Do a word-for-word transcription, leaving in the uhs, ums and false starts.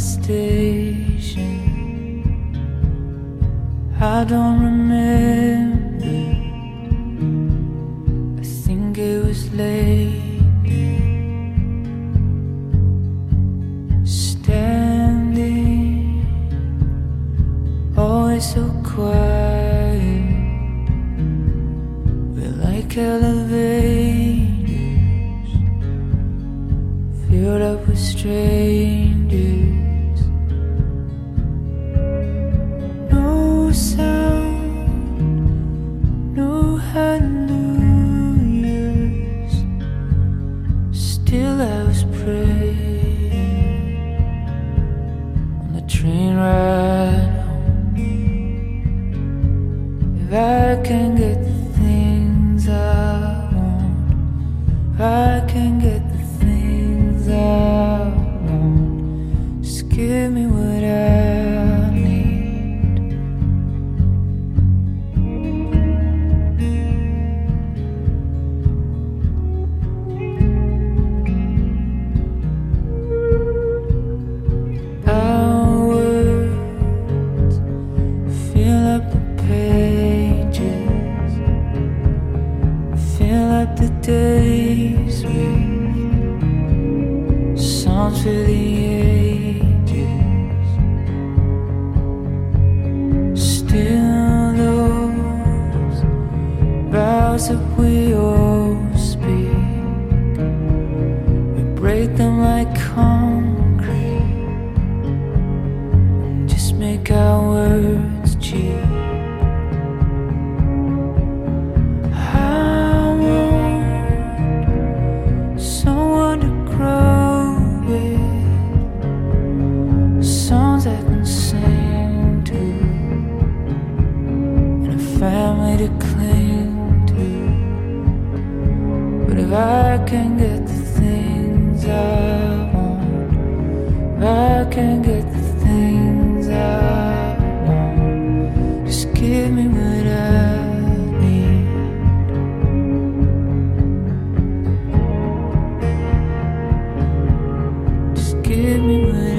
station. I don't remember, I think it was late. Standing, always so quiet. We're like elevators filled up with strangers. No sound, no hallelujahs. Still I was praying on the train ride home. If I can get the things I want, if I can get the things I want, just give me what I need. Our words fill up the pages, fill up the days with songs for the ages. Still those vows that we all speak, we break them like concrete and just make our words cheap. Someone to grow with, songs I can sing to, and a family to cling to. But if I can get the things I want, if I can get the things I want, just give me what I need. Give me what